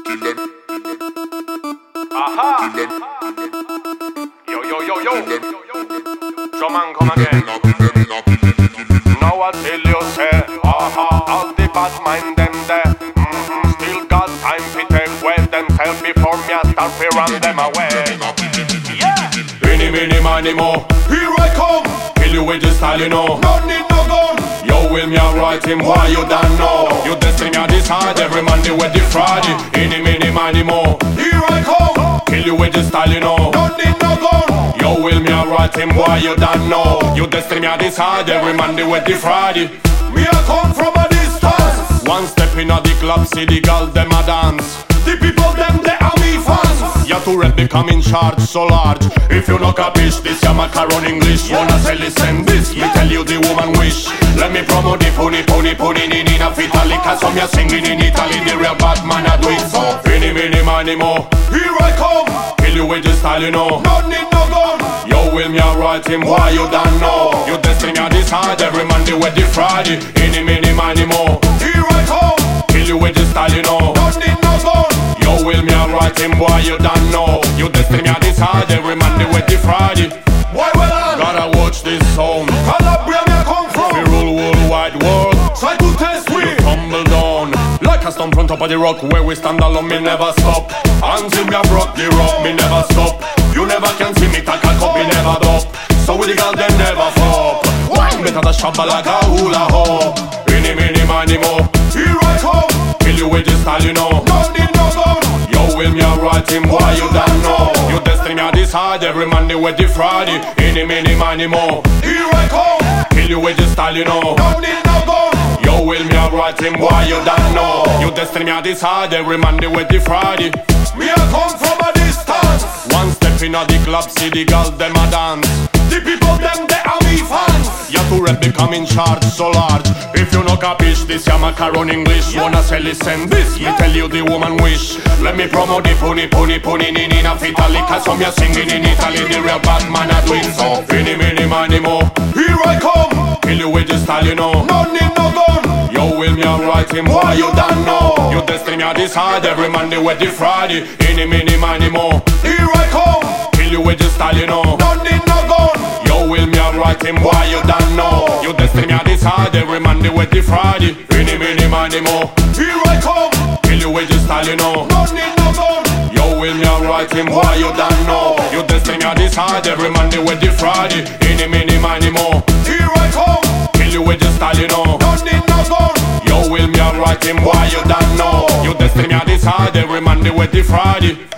Aha! Yo, yo, yo, yo! Drummond come again. Now I tell you, say, aha, all the bad mind them there. Still got time to take away themselves before me I start to run them away. Yeah! Any, many, money, more. Here I come! Kill you with the style, you know. No need no gun. Yo, will me write him, why you don't know? You destiny I decide every Monday with the Friday. Any, many, money, more. Here I come! Kill you with the style, you know. No need no gun. Yo, will me write him, why you don't know? You destiny I decide every Monday with the Friday. Me I come from a distance. One step in a the club, see the girls them a dance. The people them they are me fans. Ya to red become in charge so large. If you knock a bitch, this ya macaron English. Wanna say listen this, me tell you the woman wish. Let me promote the pony in a Italy. Cause some ya singing in Italy, the real bad man a do it so. Any, many, money, more. Here I come. Kill you with the style, you know. No need no gun. Yo, will me write him, why you don't know? You destiny I decide every Monday with the Friday. Any, many, money, more. Here I come. Kill you with the style, you know. No need no gun. Yo, will me write him, why you don't know? You destiny I decide every Monday with the Friday. Why well on? Gotta watch this song. Calabria me I come from. We rule worldwide world. Try to test we tumble down like a stone from top of the rock. Where we stand alone, me never stop. Until me I broke the rock, me never stop. You never can see me take a cup, me never drop. So with the girl, them never flop. Wine better the shabba like a hula hop. Any, many, money, more. Here I come. Kill you with the style, you know. No need no gun. Yo, will me write him, why you don't know? You destiny I decide every Monday with the Friday. Any, many, money, more. Here I come. Kill you with the style, you know. No need no gun. Yo, will me write him, why you don't know? You destiny I decide every Monday with the Friday. Me I come from a distance. One step in a the club, see the girls them a dance. The people them they are me fans. Ya to red become in charge so large. If you knock a bitch, this ya macaron English. Wanna say listen this, me tell you the woman wish. Let me promote the pony in a Italy. Cause some ya singing in Italy, the real bad man a doing so. Any, many, money, more. Here I come. Kill you with the style, you know. No need no gun. Yo, will me write him, why you don't know? You destiny I decide every Monday with the Friday. Any, many, money, more. Here I come. Kill you with the style, you know. No need no gun. Yo, will me write him, why you don't know? You destiny I decide every Monday with the Friday. Any, many, money, more. Here I come. Kill you with the style, you know. No need no gun. Yo, will me write him, why you don't know? You destiny I decide every Monday with the Friday. Any, many, money, more. Here I come. Kill you with the style, you know. No need no gun. Yo, will me write him, why you don't know? You destiny I decide every Monday with the Friday.